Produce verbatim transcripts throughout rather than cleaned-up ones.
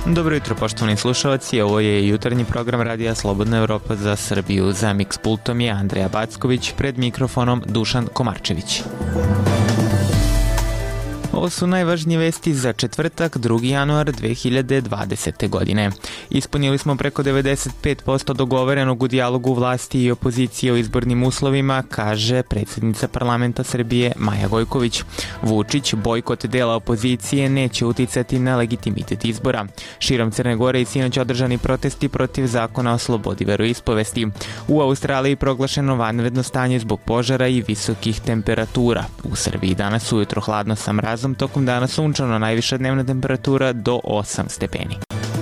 Dobro jutro, poštovani slušalci, ovo je jutarnji program Radija Slobodna Evropa za Srbiju. Za Mix pultom je Andreja Backović, pred mikrofonom Dušan Komarčević. Ovo su najvažnije vesti za četvrtak, drugi januar dve hiljade dvadesete. godine. Ispunili smo preko devedeset pet posto dogovorenog u dijalogu vlasti i opozicije o izbornim uslovima, kaže predsjednica parlamenta Srbije Maja Gojković. Vučić, bojkot dela opozicije neće uticati na legitimitet izbora. Širom Crne Gore i sinoć održani protesti protiv zakona o slobodi veroispovesti. U Australiji proglašeno vanredno stanje zbog požara i visokih temperatura. U Srbiji danas ujutro hladno sa mrazom, tokom dana sunčano, najviša dnevna temperatura do osam stepeni.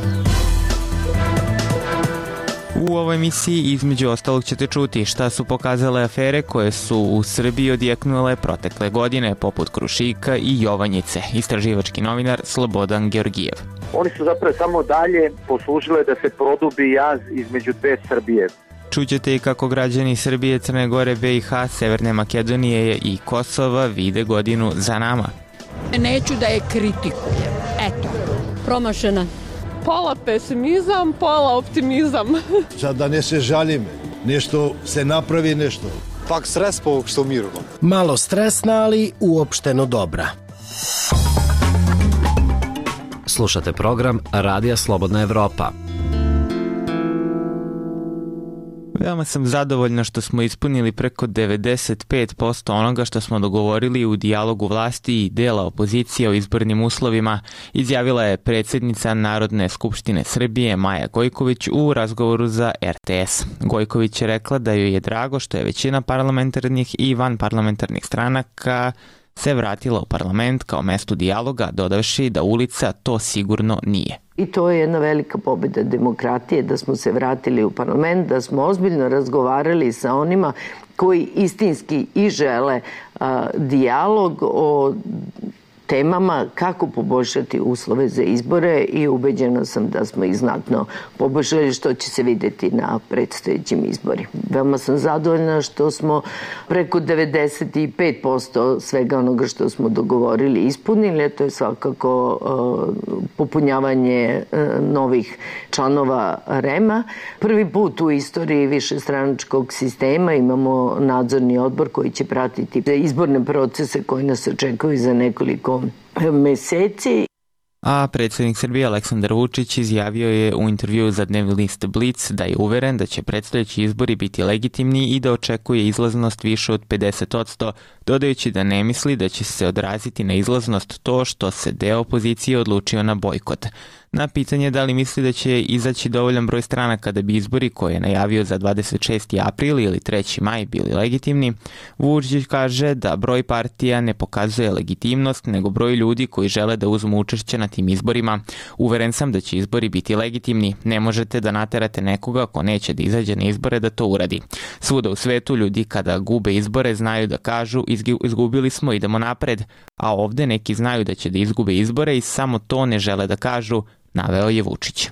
U ovoj emisiji između ostalog ćete čuti šta su pokazale afere koje su u Srbiji odjeknule protekle godine, poput Krušika i Jovanjice. Istraživački novinar Slobodan Georgijev. Oni su zapravo samo dalje poslužile da se produbi jaz između dve Srbije. Čućete i kako građani Srbije, Crne Gore, be i ha, Severne Makedonije i Kosova vide godinu za nama. Neću da je kritikujem. Eto, promašena. Pola pesimizam, pola optimizam. Sad da ne se žalim, nešto se napravi nešto. Pak stres povog što mirno. Malo stresna, ali uopšteno dobra. Slušate program Radija Slobodna Evropa. Veoma sam zadovoljna što smo ispunili preko devedeset pet posto onoga što smo dogovorili u dijalogu vlasti i dela opozicije o izbornim uslovima, izjavila je predsjednica Narodne skupštine Srbije Maja Gojković u razgovoru za er te es. Gojković je rekla da joj je drago što je većina parlamentarnih i vanparlamentarnih stranaka se vratila u parlament kao mesto dijaloga, dodavši da ulica to sigurno nije. I to je jedna velika pobjeda demokratije, da smo se vratili u parlament, da smo ozbiljno razgovarali sa onima koji istinski i žele a, dijalog o temama kako poboljšati uslove za izbore i ubeđena sam da smo ih znatno poboljšali, što će se vidjeti na predstojećim izborima. Veoma sam zadovoljna što smo preko devedeset pet posto svega onoga što smo dogovorili ispunili. To je svakako uh, popunjavanje uh, novih članova rema. Prvi put u istoriji višestranačkog sistema imamo nadzorni odbor koji će pratiti izborne procese koji nas očekuju za nekoliko meseci. A predsjednik Srbije Aleksandar Vučić izjavio je u intervjuu za dnevni list Blic da je uveren da će predstojeći izbori biti legitimni i da očekuje izlaznost više od pedeset posto, dodajući da ne misli da će se odraziti na izlaznost to što se deo opozicije odlučio na bojkot. Na pitanje da li misli da će izaći dovoljan broj stranaka da bi izbori koje je najavio za dvadeset šesti april ili treći maj bili legitimni, Vučić kaže da broj partija ne pokazuje legitimnost, nego broj ljudi koji žele da uzmu učešće na tim izborima. Uveren sam da će izbori biti legitimni. Ne možete da naterate nekoga ko neće da izađe na izbore da to uradi. Svuda u svetu ljudi kada gube izbore znaju da kažu izgubili smo, idemo napred, a ovde neki znaju da će da izgube izbore i samo to ne žele da kažu, naveo je Vučić.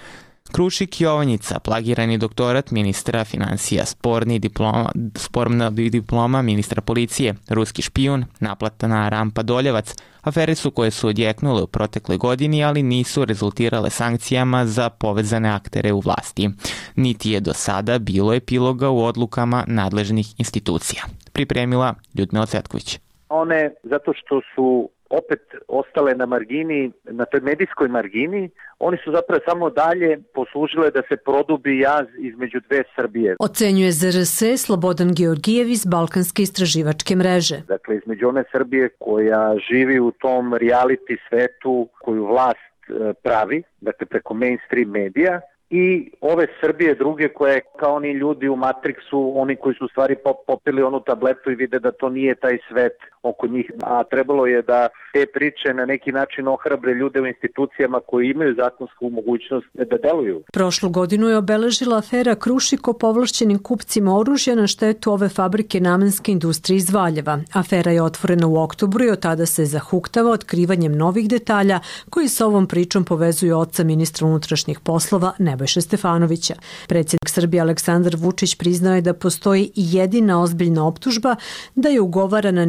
Krušik Jovanjica, plagirani doktorat ministra financija, sporni diploma, sporna diploma ministra policije, ruski špijun, naplatna rampa Doljevac, afere su koje su odjeknule u protekloj godini, ali nisu rezultirale sankcijama za povezane aktere u vlasti. Niti je do sada bilo epiloga u odlukama nadležnih institucija. Pripremila Ljudmila Cvetković. One, zato što su opet ostale na margini, na toj medijskoj margini, oni su zapravo samo dalje poslužile da se produbi jaz između dve Srbije. Ocenjuje zet er es Slobodan Georgijev iz Balkanske istraživačke mreže. Dakle, između one Srbije koja živi u tom reality svetu koju vlast pravi, dakle preko mainstream medija, i ove Srbije druge koje kao oni ljudi u Matrixu, oni koji su u stvari popili onu tabletu i vide da to nije taj svet oko njih, a trebalo je da te priče na neki način ohrabre ljude u institucijama koji imaju zakonsku mogućnost da deluju. Prošlu godinu je obeležila afera Krušik o povlašćenim kupcima oružja na štetu ove fabrike namenske industrije iz Valjeva. Afera je otvorena u oktobru i od tada se zahuktava otkrivanjem novih detalja koji sa ovom pričom povezuju oca ministra unutrašnjih poslova Nebojše Stefanovića. Predsjednik Srbije Aleksandar Vučić priznao je da postoji jedina ozbiljna optužba da je ugovarana niža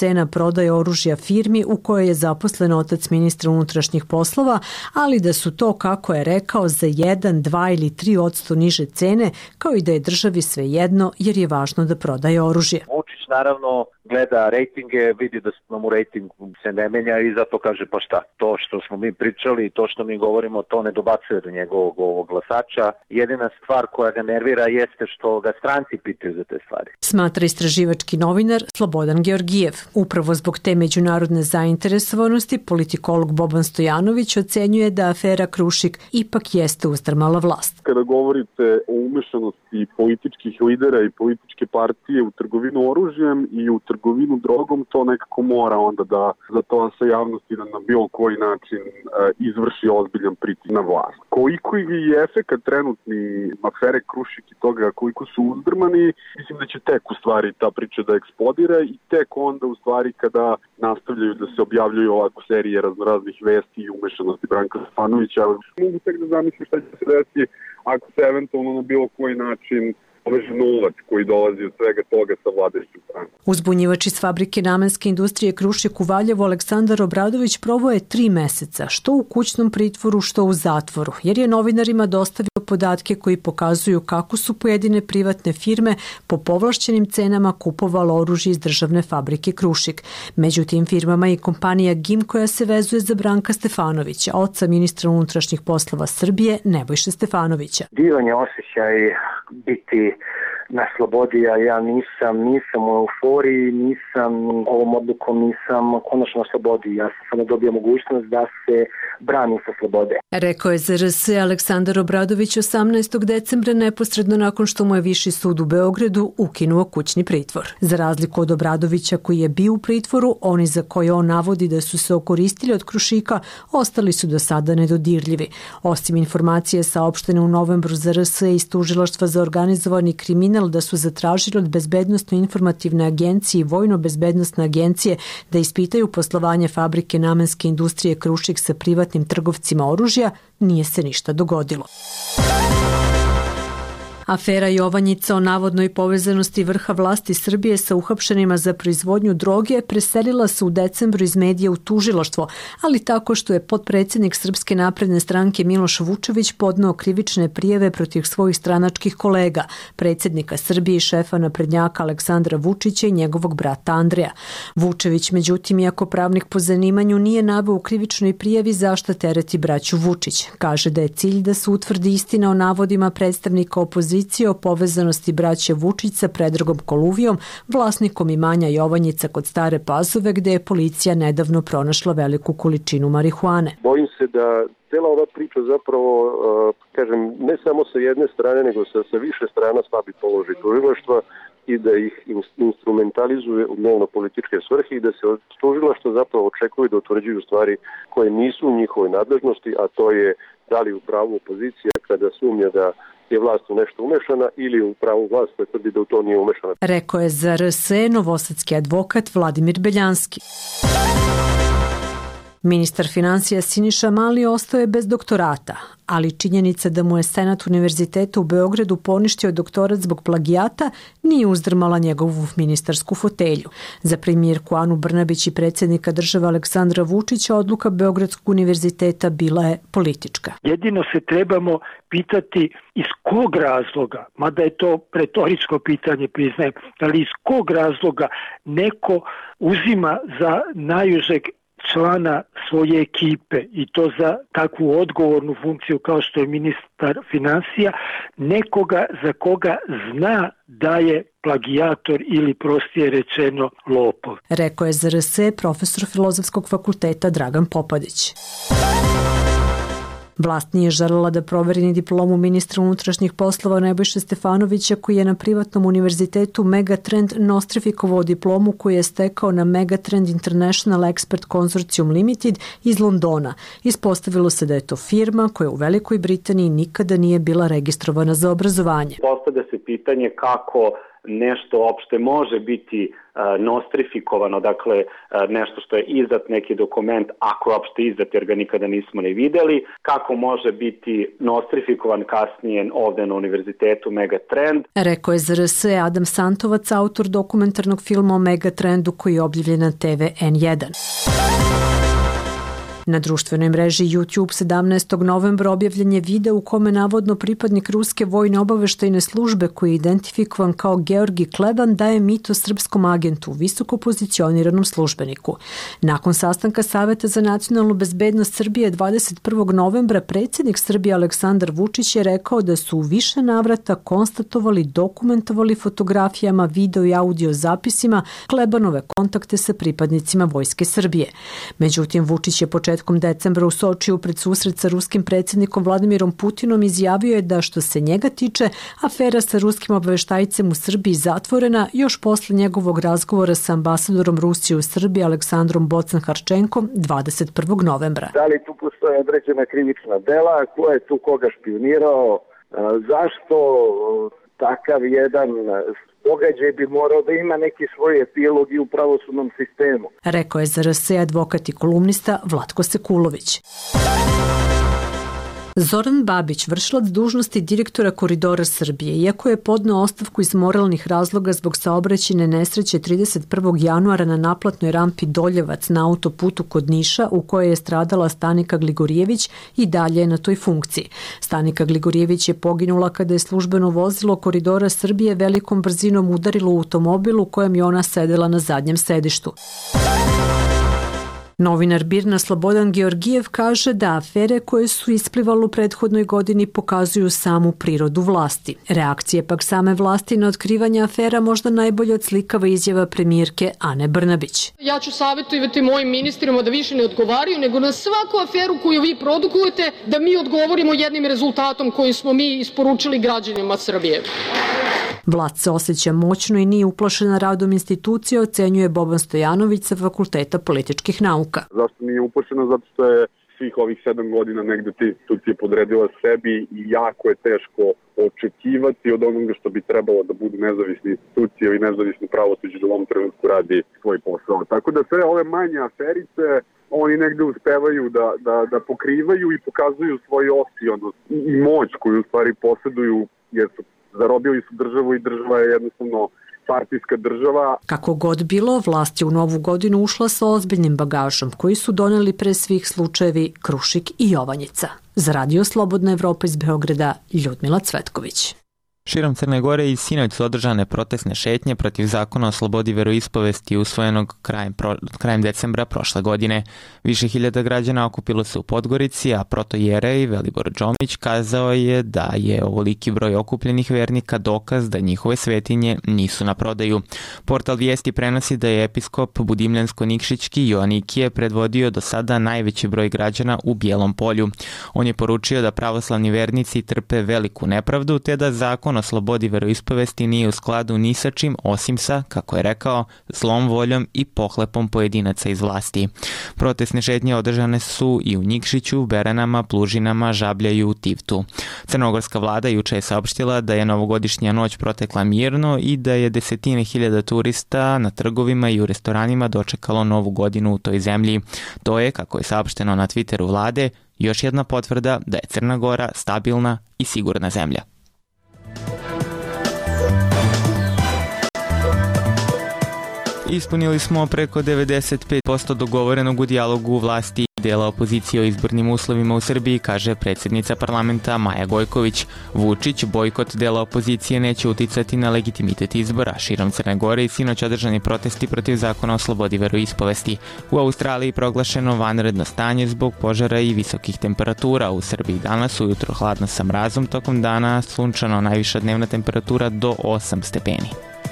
cena prodaje oružja firmi u kojoj je zaposlen otac ministra unutrašnjih poslova, ali da su to, kako je rekao, za jedan, dva ili tri odsto niže cene, kao i da je državi svejedno jer je važno da prodaje oružje. Vučić naravno gleda rejtinge, vidi da nam u rejtingu se ne menja i zato kaže pa šta, to što smo mi pričali i to što mi govorimo, to ne dobacuje do njegovog ovog glasača. Jedina stvar koja ga nervira jeste što ga stranci pitaju za te stvari. Smatra istraživački novinar Slobodan Georgijev. Upravo zbog te međunarodne zainteresovanosti politikolog Boban Stojanović ocenjuje da afera Krušik ipak jeste uzdrmala vlast. Kada govorite o umešanosti političkih lidera i političke partije u trgovinu oružjem i u trgovinu drogom, to nekako mora onda da za to se javnosti da na bilo koji način e, izvrši ozbiljan pritisak na vlast. Koliko je efekat trenutni afere Krušik i toga koliko su uzdrmani, mislim da će tek u stvari ta priča da eksplodira i tek onda u stvari kada nastavljaju da se objavljuju ovako serije raznoraznih vesti i umešanosti Branka Stefanovića. Mogu tek da zamislim šta će se desiti ako se eventualno na bilo koji način poveže novac koji dolazi od svega toga sa vladajućim stranom. Uzbunjivač iz fabrike namenske industrije Krušik u Valjevu Aleksandar Obradović proveo je tri meseca, što u kućnom pritvoru, što u zatvoru, jer je novinarima dostavio podatke koji pokazuju kako su pojedine privatne firme po povlašćenim cenama kupovalo oružje iz državne fabrike Krušik. Među tim firmama i kompanija G I M koja se vezuje za Branka Stefanovića, oca ministra unutrašnjih poslova Srbije Nebojše Stefanovića. Divan je osjećaj biti na slobodi, a ja nisam, nisam u euforiji, nisam ovom odlukom, nisam konačno na slobodi. Ja sam samo dobio mogućnost da se branim sa slobode. Rekao je Z R S Aleksandar Obradović osamnaestog decembra neposredno nakon što mu je Viši sud u Beogradu ukinuo kućni pritvor. Za razliku od Obradovića koji je bio u pritvoru, oni za koje on navodi da su se okoristili od Krušika ostali su do sada nedodirljivi. Osim informacije saopštene u novembru Z R S iz Tužilaštva za organizovani kriminal da su zatražili od Bezbednosno-informativne agencije i Vojno-bezbednosne agencije da ispitaju poslovanje fabrike namenske industrije Krušik sa privatnim trgovcima oružja, nije se ništa dogodilo. Afera Jovanjica o navodnoj povezanosti vrha vlasti Srbije sa uhapšenima za proizvodnju droge preselila se u decembru iz medija u tužilaštvo, ali tako što je potpredsjednik Srpske napredne stranke Miloš Vučević podneo krivične prijave protiv svojih stranačkih kolega, predsjednika Srbije i šefa naprednjaka Aleksandra Vučića i njegovog brata Andreja. Vučević, međutim, iako pravnik po zanimanju, nije naveo u krivičnoj prijavi zašta tereti braću Vučić. Kaže da je cilj da se utvrdi istina o navodima predstavnika opozicije o povezanosti braće Vučić sa Predragom Koluvijom, vlasnikom imanja Jovanjica kod Stare Pazove, gde je policija nedavno pronašla veliku količinu marihuane. Bojim se da cela ova priča zapravo, kažem, ne samo sa jedne strane, nego sa, sa više strana slabi položaj tužilaštva i da ih instrumentalizuje u dnevno-političke svrhe i da se od tužilaštva zapravo očekuju da utvrđuju stvari koje nisu u njihovoj nadležnosti, a to je da li u pravu opozicija kada sumnja da je vlast u nešto umešana ili u pravu vlast koja tvrdi da u to nije umešana. Rekao je za R S novosadski advokat Vladimir Beljanski. Ministar financija Siniša Mali ostao je bez doktorata, ali činjenica da mu je Senat Univerziteta u Beogradu poništio doktorat zbog plagijata nije uzdrmala njegovu ministarsku fotelju. Za premijerku Anu Brnabić i predsjednika države Aleksandra Vučića odluka Beogradskog univerziteta bila je politička. Jedino se trebamo pitati iz kog razloga, mada je to retoričko pitanje, priznajem, ali iz kog razloga neko uzima za najužeg člana svoje ekipe i to za takvu odgovornu funkciju kao što je ministar financija, nekoga za koga zna da je plagijator ili prostije rečeno lopov. Rekao je za R S profesor Filozofskog fakulteta Dragan Popadić. Vlast nije želela da proveri ni diplomu ministra unutrašnjih poslova Nebojše Stefanovića koji je na privatnom univerzitetu Megatrend nostrifikovao diplomu koju je stekao na Megatrend International Expert Consortium Limited iz Londona. Ispostavilo se da je to firma koja u Velikoj Britaniji nikada nije bila registrovana za obrazovanje. Postavlja se pitanje kako nešto opšte može biti nostrifikovano, dakle nešto što je izdat neki dokument, ako je opšte izdat jer ga nikada nismo ni videli, kako može biti nostrifikovan kasnije ovde na univerzitetu Megatrend. Rekao je Z R S Adam Santovac, autor dokumentarnog filma o Megatrendu koji je objavljen na T V N jedan. Na društvenoj mreži YouTube sedamnaestog novembra objavljen je video u kome navodno pripadnik ruske vojne obaveštajne službe koji je identifikovan kao Georgi Kleban daje mito srpskom agentu, visoko pozicioniranom službeniku. Nakon sastanka Saveta za nacionalnu bezbednost Srbije dvadeset prvog novembra predsjednik Srbije Aleksandar Vučić je rekao da su u više navrata konstatovali, dokumentovali fotografijama, video i audio zapisima Klebanove kontakte sa pripadnicima Vojske Srbije. Međutim, Vučić je početkom Početkom decembra u Sočiju pred susret sa ruskim predsjednikom Vladimirom Putinom izjavio je da što se njega tiče, afera sa ruskim obaveštajcem u Srbiji zatvorena još posle njegovog razgovora sa ambasadorom Rusije u Srbiji Aleksandrom Bocan-Harčenkom dvadeset prvog novembra. Da li tu postoje određena krivična dela, ko je tu koga špionirao, zašto takav jedan događaj bi morao da ima neki svoj epilog i u pravosudnom sistemu. Rekao je Z R S advokat i kolumnista Vlatko Sekulović. Zoran Babić, vršilac dužnosti direktora Koridora Srbije, iako je podneo ostavku iz moralnih razloga zbog saobraćajne nesreće trideset prvog januara na naplatnoj rampi Doljevac na autoputu kod Niša, u kojoj je stradala Stanika Gligorijević, i dalje je na toj funkciji. Stanika Gligorijević je poginula kada je službeno vozilo Koridora Srbije velikom brzinom udarilo u automobil u kojem je ona sedela na zadnjem sedištu. Novinar BIRN-a Slobodan Georgijev kaže da afere koje su isplivale u prethodnoj godini pokazuju samu prirodu vlasti. Reakcije pak same vlasti na otkrivanje afera možda najbolje odslikava izjava premijerke Ane Brnabić. Ja ću savjetovati mojim ministrima da više ne odgovaraju, nego na svaku aferu koju vi produkujete da mi odgovorimo jednim rezultatom koji smo mi isporučili građanima Srbije. Vlast se osjeća moćno i nije uplašena radom institucije, ocenjuje Boban Stojanović sa Fakulteta političkih nauka. Zašto nije uplašena? Zato što je svih ovih sedam godina negde te institucije podredila sebi i jako je teško očekivati od onoga što bi trebalo da budu nezavisne institucije i nezavisno pravosuđe da u ovom trenutku radi svoj posao. Tako da sve ove manje aferice oni negde uspevaju da, da, da pokrivaju i pokazuju svoj osionost i moć koju u stvari posjeduju, jer su zarobili su državu i država je jednostavno partijska država. Kako god bilo, vlast je u novu godinu ušla sa ozbiljnim bagažom koji su doneli pre svih slučajevi Krušik i Jovanjica. Za Radio Slobodna Evropa iz Beograda, Ljudmila Cvetković. Širom Crne Gore i sinoć su održane protestne šetnje protiv zakona o slobodi veroispovesti usvojenog krajem, pro, krajem decembra prošle godine. Više hiljada građana okupilo se u Podgorici, a protojerej Velibor Džomić kazao je da je ovoliki broj okupljenih vernika dokaz da njihove svetinje nisu na prodaju. Portal Vijesti prenosi da je episkop Budimljansko-Nikšićki Joanikije predvodio do sada najveći broj građana u Bijelom polju. On je poručio da pravoslavni vernici trpe veliku nepravdu, te da zakon o slobodi veroispovesti nije u skladu ni sa čim osim sa, kako je rekao, zlom voljom i pohlepom pojedinaca iz vlasti. Protestne šetnje održane su i u Nikšiću, Beranama, Plužinama, Žabljaju, u Tivtu. Crnogorska vlada juče je saopštila da je novogodišnja noć protekla mirno i da je desetine hiljada turista na trgovima i u restoranima dočekalo novu godinu u toj zemlji. To je, kako je saopšteno na Twitteru vlade, još jedna potvrda da je Crna Gora stabilna i sigurna zemlja. Ispunili smo preko devedeset pet posto dogovorenog u dijalogu vlasti i dela opozicije o izbornim uslovima u Srbiji, kaže predsjednica parlamenta Maja Gojković. Vučić, bojkot dela opozicije neće uticati na legitimitet izbora. Širom Crne Gore i sinoć održani protesti protiv zakona o slobodi veroispovesti. U Australiji proglašeno vanredno stanje zbog požara i visokih temperatura. U Srbiji danas ujutro hladno sa mrazom, tokom dana sunčano, najviša dnevna temperatura do osam stepeni.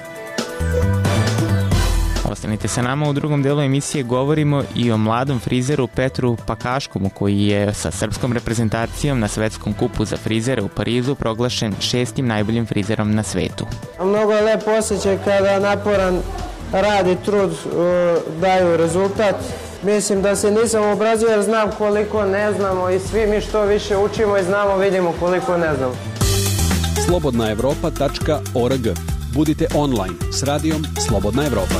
Ostanite sa nama, u drugom delu emisije govorimo i o mladom frizeru Petru Pakaškomu koji je sa srpskom reprezentacijom na svetskom kupu za frizere u Parizu proglašen šestim najboljim frizerom na svetu. Mnogo je lep osjećaj kada naporan rad i trud daju rezultat. Mislim da se nisam obrazio jer znam koliko ne znamo i svi mi što više učimo i znamo vidimo koliko ne znamo. slobodna evropa tačka org. Budite online s radijom Slobodna Evropa.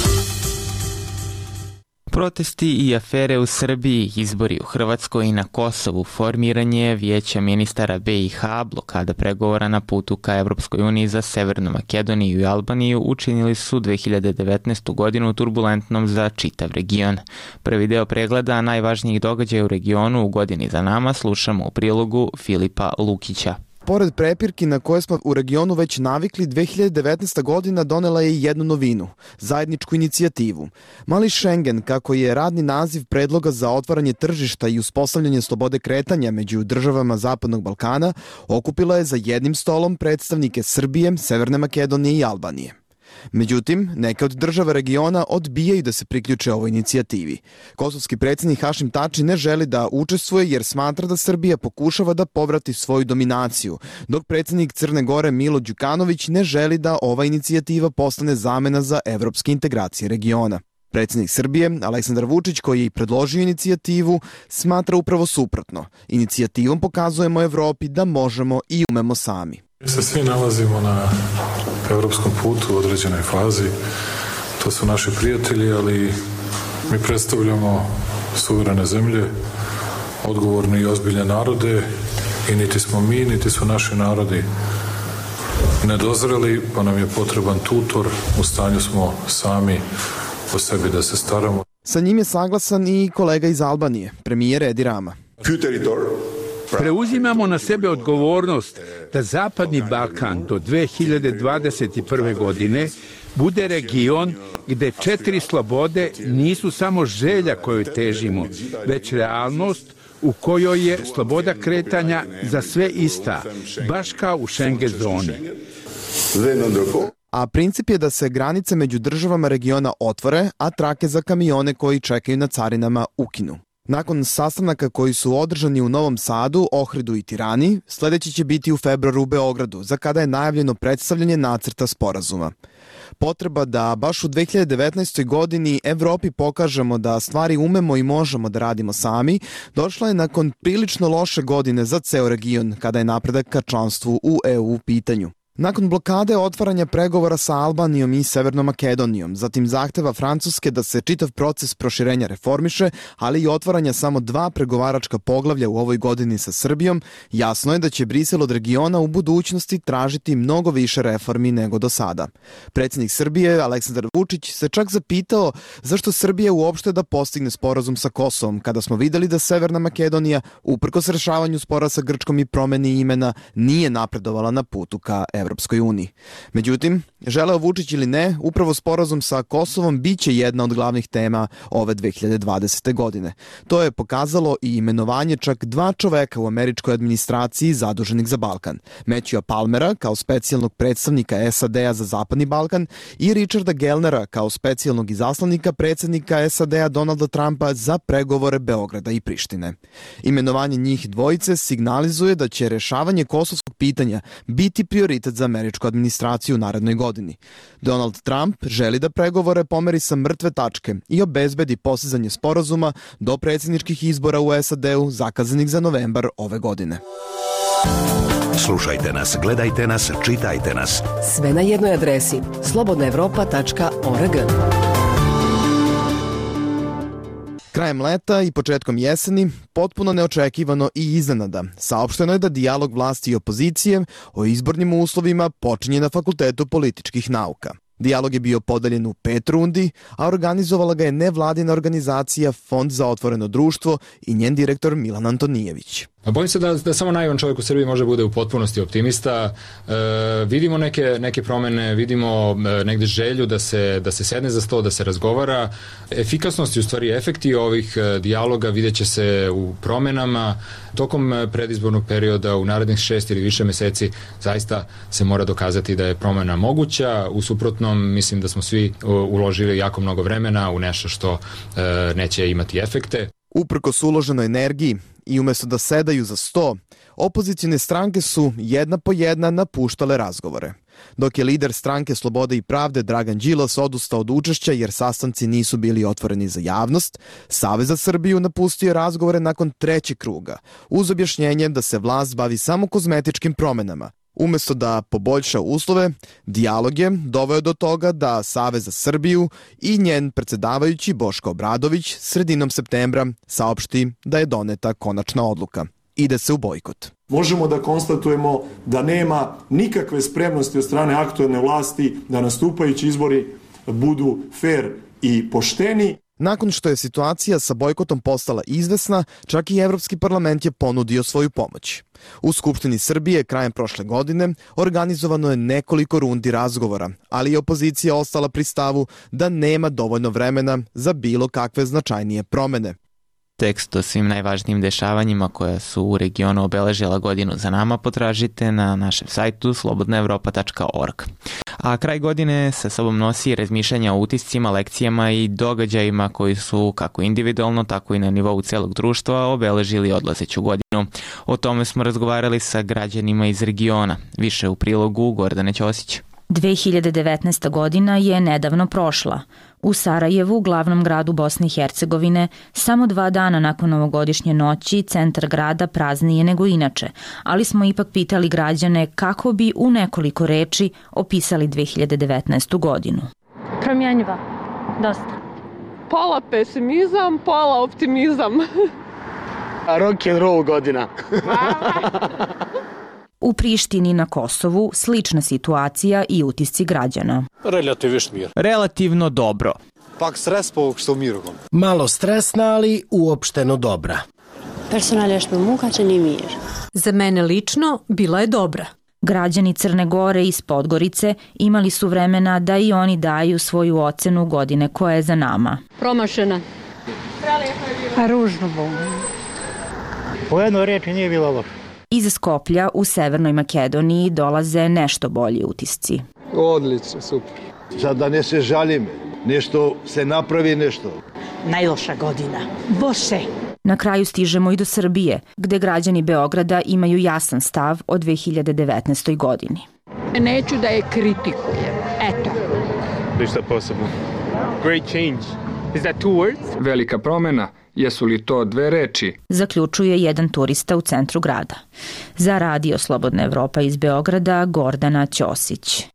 Protesti i afere u Srbiji, izbori u Hrvatskoj i na Kosovu, formiranje vijeća ministara B i H, blokada pregovora na putu ka Evropskoj uniji za Severnu Makedoniju i Albaniju učinili su dve hiljade devetnaestu. godinu turbulentnom za čitav region. Prvi deo pregleda najvažnijih događaja u regionu u godini za nama slušamo u prilogu Filipa Lukića. Pored prepirki na koje smo u regionu već navikli, dve hiljade devetnaesta. godina donela je jednu novinu, zajedničku inicijativu. Mali Schengen, kako je radni naziv predloga za otvaranje tržišta i uspostavljanje slobode kretanja među državama Zapadnog Balkana, okupila je za jednim stolom predstavnike Srbije, Severne Makedonije i Albanije. Međutim, neke od država regiona odbijaju da se priključe ovoj inicijativi. Kosovski predsjednik Hašim Tači ne želi da učestvuje jer smatra da Srbija pokušava da povrati svoju dominaciju, dok predsjednik Crne Gore Milo Đukanović ne želi da ova inicijativa postane zamena za evropske integracije regiona. Predsjednik Srbije, Aleksandar Vučić, koji je i predložio inicijativu, smatra upravo suprotno. Inicijativom pokazujemo Evropi da možemo i umemo sami. Mi se svi nalazimo na evropskom putu u određenoj fazi. To su naši prijatelji, ali mi predstavljamo suverene zemlje, odgovorne i ozbiljne narode i niti smo mi, niti su naši narodi nedozreli, pa nam je potreban tutor. U stanju smo sami o sebi da se staramo. Sa njim je saglasan i kolega iz Albanije, premijer Edi Rama. Preuzimamo na sebe odgovornost da Zapadni Balkan do dve hiljade dvadeset prve. godine bude region gde četiri slobode nisu samo želja kojoj težimo, već realnost u kojoj je sloboda kretanja za sve ista, baš kao u Schengen zoni. A princip je da se granice među državama regiona otvore, a trake za kamione koji čekaju na carinama ukinu. Nakon sastanaka koji su održani u Novom Sadu, Ohridu i Tirani, sljedeći će biti u februaru u Beogradu, za kada je najavljeno predstavljanje nacrta sporazuma. Potreba da baš u dve hiljade devetnaestoj. godini Evropi pokažemo da stvari umemo i možemo da radimo sami, došla je nakon prilično loše godine za ceo region, kada je napredak ka članstvu u E U u pitanju. Nakon blokade otvaranja pregovora sa Albanijom i Severnom Makedonijom, zatim zahteva Francuske da se čitav proces proširenja reformiše, ali i otvaranja samo dva pregovaračka poglavlja u ovoj godini sa Srbijom, jasno je da će Brisel od regiona u budućnosti tražiti mnogo više reformi nego do sada. Predsjednik Srbije, Aleksandar Vučić, se čak zapitao zašto Srbija uopšte da postigne sporazum sa Kosovom, kada smo videli da Severna Makedonija, uprkos rešavanju spora sa Grčkom i promeni imena, nije napredovala na putu ka Evropskoj uniji. Međutim, želeo Vučić ili ne, upravo sporazum sa Kosovom biće jedna od glavnih tema ove dve hiljade dvadesete. godine. To je pokazalo i imenovanje čak dva čoveka u američkoj administraciji zaduženih za Balkan. Matthewa Palmera kao specijalnog predstavnika S A D-a za Zapadni Balkan i Richarda Gelnera kao specijalnog izaslanika predsjednika S A D-a Donalda Trumpa za pregovore Beograda i Prištine. Imenovanje njih dvojice signalizuje da će rešavanje kosovskog pitanja biti prioritet za američku administraciju u narednoj godini. Donald Trump želi da pregovore pomeri sa mrtve tačke i obezbedi postizanje sporazuma do predsjedničkih izbora u S A D-u zakazanih za novembar ove godine. Slušajte nas, gledajte nas, čitajte nas. Sve na jednoj adresi slobodna evropa tačka org. Krajem leta i početkom jeseni, potpuno neočekivano i iznenada, saopšteno je da dijalog vlasti i opozicije o izbornim uslovima počinje na Fakultetu političkih nauka. Dijalog je bio podeljen u pet rundi, a organizovala ga je nevladina organizacija Fond za otvoreno društvo i njen direktor Milan Antonijević. Bojim se da, da samo naivan čovjek u Srbiji može bude u potpunosti optimista. E, vidimo neke, neke promene, vidimo e, negde želju da se, da se sedne za sto, da se razgovara. Efikasnost i u stvari efekti ovih e, dijaloga vidjet će se u promenama. Tokom predizbornog perioda u narednih šest ili više meseci zaista se mora dokazati da je promena moguća. U suprotnom, mislim da smo svi uložili jako mnogo vremena u nešto što e, neće imati efekte. Uprkos uloženoj energiji i umjesto da sedaju za sto, opozicijne stranke su jedna po jedna napuštale razgovore. Dok je lider stranke Slobode i pravde Dragan Đilas odustao od učešća jer sastanci nisu bili otvoreni za javnost, Savez za Srbiju napustio razgovore nakon trećeg kruga, uz objašnjenje da se vlast bavi samo kozmetičkim promenama, Umesto da poboljša uslove, dijalog je doveo do toga da Savez za Srbiju i njen predsedavajući Boško Obradović sredinom septembra saopšti da je doneta konačna odluka. Ide se u bojkot. Možemo da konstatujemo da nema nikakve spremnosti od strane aktuelne vlasti da nastupajući izbori budu fer i pošteni. Nakon što je situacija sa bojkotom postala izvesna, čak i Evropski parlament je ponudio svoju pomoć. U Skupštini Srbije krajem prošle godine organizovano je nekoliko rundi razgovora, ali je opozicija ostala pri stavu da nema dovoljno vremena za bilo kakve značajnije promene. Tekst o svim najvažnijim dešavanjima koja su u regionu obeležila godinu za nama potražite na našem sajtu slobodna evropa tačka org. A kraj godine sa sobom nosi razmišljanja o utiscima, lekcijama i događajima koji su kako individualno, tako i na nivou celog društva obeležili odlazeću godinu. O tome smo razgovarali sa građanima iz regiona. Više u prilogu Gordane Ćosić. dve hiljade devetnaesta. godina je nedavno prošla. U Sarajevu, glavnom gradu Bosne i Hercegovine, samo dva dana nakon novogodišnje noći centar grada prazniji je nego inače, ali smo ipak pitali građane kako bi u nekoliko reči opisali dve hiljade devetnaestu. godinu. Promjenjiva, dosta. Pola pesimizam, pola optimizam. Rock and roll godina. U Prištini na Kosovu slična situacija i utisci građana. Relativiš mir. Relativno dobro. Pak stres povog što mirogom. Malo stresna, ali uopšteno dobra. Personalešno mukačen i mir. Za mene lično bila je dobra. Građani Crne Gore iz Podgorice imali su vremena da i oni daju svoju ocenu godine koja je za nama. Promašena. A ružno Bogu. Po jednoj reči nije bilo loše. Iz Skoplja u Severnoj Makedoniji dolaze nešto bolji utisci. Odlično, super. Sad da ne se žalim, nešto se napravi nešto. Najloša godina. Bose. Na kraju stižemo i do Srbije, gde građani Beograda imaju jasan stav o dve hiljade devetnaestoj. godini. Neću da je kritikujem. Eto. Ništa posebno. Great change. Is that two words? Velika promena. Jesu li to dve reči? Zaključuje jedan turista u centru grada. Za Radio Slobodna Evropa iz Beograda, Gordana Ćosić.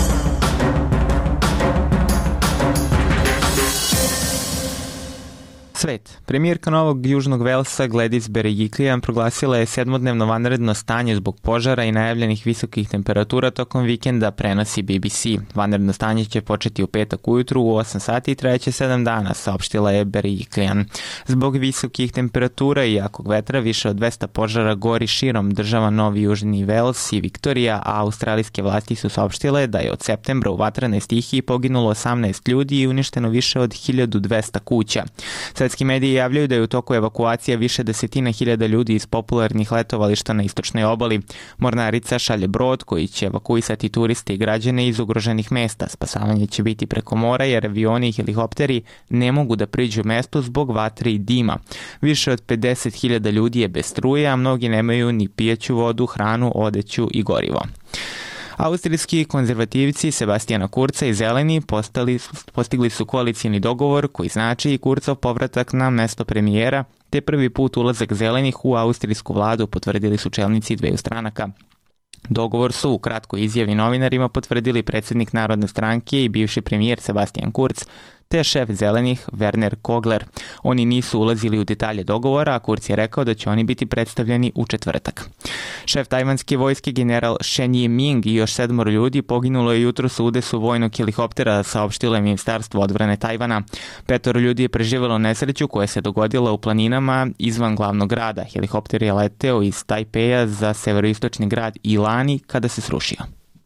Svet. Premijerka Novog Južnog Velsa Gladys Berejiklian proglasila je sedmodnevno vanredno stanje zbog požara i najavljenih visokih temperatura tokom vikenda, prenosi B B C. Vanredno stanje će početi u petak ujutru u osam sati i trajeće sedam dana, saopštila je Berejiklian. Zbog visokih temperatura i jakog vetra više od dvesta požara gori širom država Novi Južni Vels i Viktorija, a australijske vlasti su saopštile da je od septembra u vatrenoj stihiji poginulo osamnaest ljudi i uništeno više od hiljadu dvesta kuća. Svetski mediji javljaju da je u toku evakuacija više desetina hiljada ljudi iz popularnih letovališta na istočnoj obali. Mornarica šalje brod koji će evakuisati turiste i građane iz ugroženih mesta. Spasavanje će biti preko mora jer avioni i helikopteri ne mogu da priđu mestu zbog vatre i dima. Više od pedeset hiljada ljudi je bez struje, a mnogi nemaju ni pijeću vodu, hranu, odeću i gorivo. Austrijski konzervativci Sebastijana Kurca i Zeleni postali, postigli su koalicijni dogovor koji znači i Kurcov povratak na mesto premijera, te prvi put ulazak Zelenih u austrijsku vladu, potvrdili su čelnici dveju stranaka. Dogovor su u kratkoj izjavi novinarima potvrdili predsjednik Narodne stranke i bivši premijer Sebastian Kurz, te šef Zelenih Werner Kogler. Oni nisu ulazili u detalje dogovora, a Kurz je rekao da će oni biti predstavljeni u četvrtak. Šef tajvanske vojske general Shen Yiming i još sedmoro ljudi poginulo je jutros u udesu vojnog helikoptera, saopštilo je Ministarstvo odbrane Tajvana. Petoro ljudi je preživelo nesreću koja se dogodila u planinama izvan glavnog grada. Helikopter je leteo iz Tajpeja za severoistočni grad Ilani kada se srušio.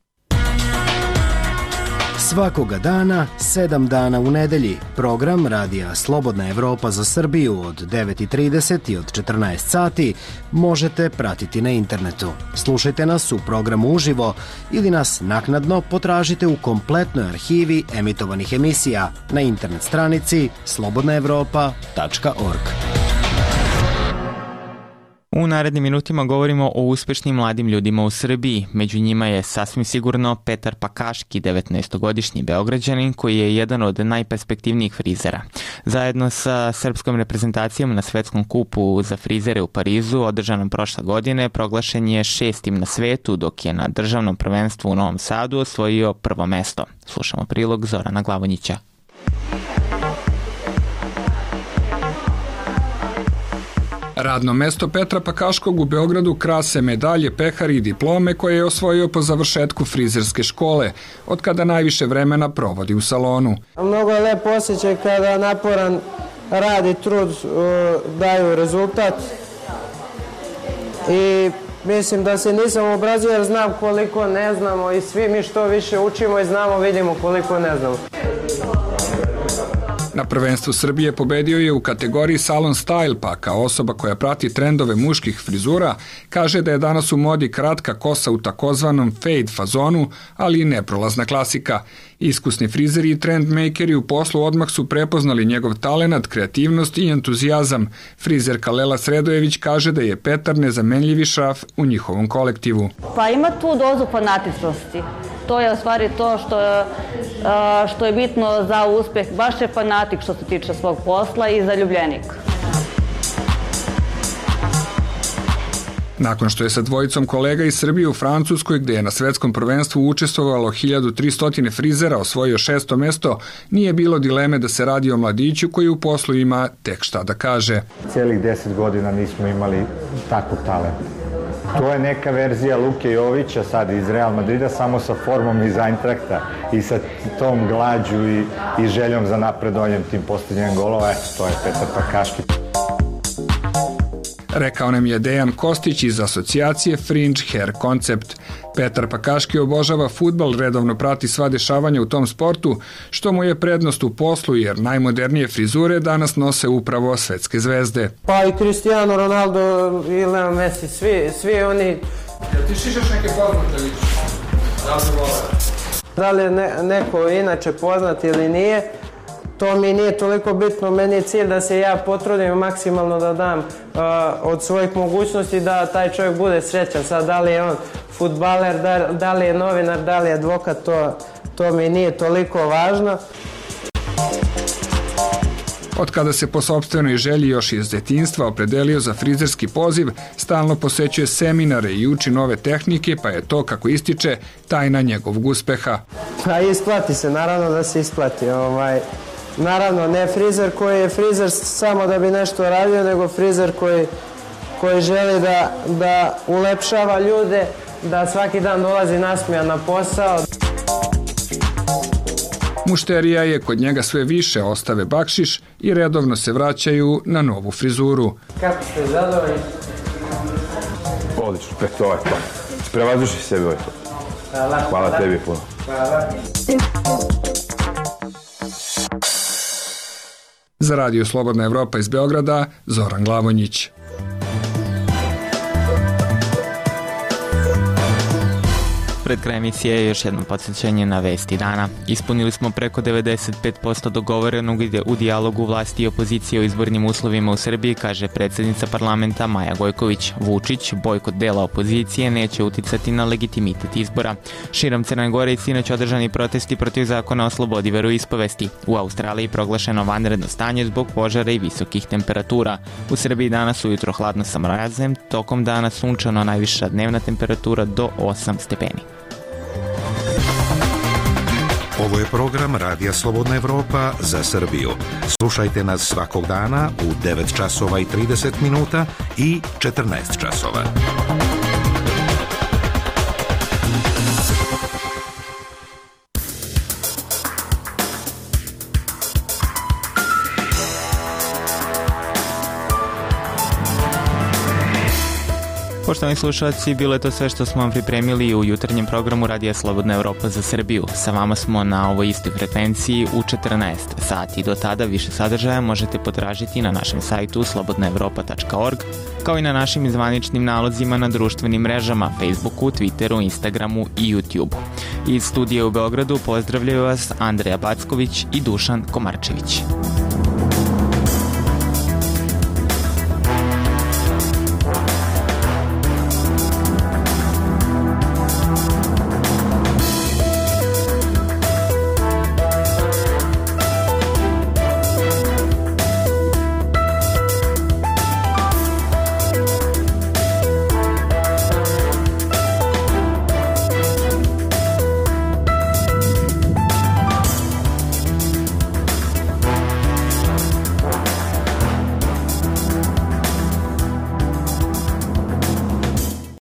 Svakoga dana, sedam dana u nedelji, program Radija Slobodna Evropa za Srbiju od devet i trideset i od četrnaest sati možete pratiti na internetu. Slušajte nas u programu uživo ili nas naknadno potražite u kompletnoj arhivi emitovanih emisija na internet stranici slobodna evropa tačka org. U narednim minutima govorimo o uspešnim mladim ljudima u Srbiji. Među njima je sasvim sigurno Petar Pakaški, devetnaestogodišnji Beograđanin koji je jedan od najperspektivnijih frizera. Zajedno sa srpskom reprezentacijom na svetskom kupu za frizere u Parizu, održanom prošle godine, proglašen je šestim na svetu, dok je na državnom prvenstvu u Novom Sadu osvojio prvo mesto. Slušamo prilog Zorana Glavonjića. Radno mesto Petra Pakaškog u Beogradu krase medalje, pehari i diplome koje je osvojio po završetku frizerske škole, od kada najviše vremena provodi u salonu. Mnogo je lep osjećaj kada naporan rad i trud daju rezultat i mislim da se nisam obrazio jer znam koliko ne znamo i svi mi što više učimo i znamo, vidimo koliko ne znamo. Na prvenstvu Srbije pobedio je u kategoriji Salon Style, pa kao osoba koja prati trendove muških frizura, kaže da je danas u modi kratka kosa u takozvanom fade fazonu, ali i neprolazna klasika. Iskusni frizeri i trendmakeri u poslu odmah su prepoznali njegov talenat, kreativnost i entuzijazam. Frizerka Lela Sredojević kaže da je Petar nezamenljivi šraf u njihovom kolektivu. Pa ima tu dozu fanatičnosti. To je u stvari to što je, što je bitno za uspeh. Baš je fanatik što se tiče svog posla i zaljubljenik. Nakon što je sa dvojicom kolega iz Srbije u Francuskoj, gde je na svetskom prvenstvu učestvovalo hiljadu tristo frizera, osvojio šesto mesto, nije bilo dileme da se radi o mladiću koji u poslu ima tek šta da kaže. Cijelih deset godina nismo imali takvu talent. To je neka verzija Luke Jovića sad iz Real Madrida, samo sa formom iz Eintrachta i sa tom glađu i, i željom za napredovanjem tim postavljanjem golova. Eto, to je Petar Pakaški. Rekao nam je Dejan Kostić iz asocijacije Fringe Hair Concept. Petar Pakaški obožava fudbal, redovno prati sva dešavanja u tom sportu, što mu je prednost u poslu jer najmodernije frizure danas nose upravo svetske zvezde. Pa i Cristiano Ronaldo i Leo Messi, svi, svi oni... Jel ti šišaš neke poznate liče? Da li vole? Da li je ne, neko inače poznat ili nije, to mi nije toliko bitno, meni je cilj da se ja potrudim maksimalno da dam uh, od svojih mogućnosti da taj čovjek bude srećan. Sad, da li je on fudbaler, da, da li je novinar, da li je advokat, to, to mi nije toliko važno. Od kada se po sopstvenoj želji još iz detinjstva opredelio za frizerski poziv, stalno posećuje seminare i uči nove tehnike, pa je to, kako ističe, tajna njegovog uspeha. Pa isplati se, naravno da se isplati. Ovaj, naravno, ne frizer koji je frizer samo da bi nešto radio, nego frizer koji, koji želi da, da ulepšava ljude, da svaki dan dolazi nasmijan na posao. Mušterija je kod njega sve više, ostave bakšiš i redovno se vraćaju na novu frizuru. Kako ste zadovoljni? Odlično, to je to. Prevazuši sebi ovaj to. Hvala, hvala tebi puno. Hvala. Za Radio Slobodna Evropa iz Beograda, Zoran Glavonjić. Pred kraj emisije još jedno podsjećanje na vesti dana. Ispunili smo preko devedeset pet posto dogovorenog u dijalogu vlasti i opozicije o izbornim uslovima u Srbiji, kaže predsjednica parlamenta Maja Gojković. Vučić, bojkot dela opozicije, neće uticati na legitimitet izbora. Širom Crne Gore i sinoć održani protesti protiv zakona o slobodi veroispovesti. U Australiji proglašeno vanredno stanje zbog požara i visokih temperatura. U Srbiji danas ujutro hladno sa mrazem, tokom dana sunčano, najviša dnevna temperatura do osam stepeni. Ovo je program Radija Slobodna Evropa za Srbiju. Slušajte nas svakog dana u devet časova i trideset minuta i četrnaest časova. Poštovani slušalci, bilo je to sve što smo vam pripremili u jutarnjem programu Radija Slobodna Evropa za Srbiju. Sa vama smo na ovoj istoj frekvenciji u četrnaest sati. Do tada više sadržaja možete potražiti na našem sajtu slobodna evropa tačka org, kao i na našim zvaničnim nalozima na društvenim mrežama Facebooku, Twitteru, Instagramu i YouTubeu. Iz studija u Beogradu pozdravljaju vas Andreja Backović i Dušan Komarčević.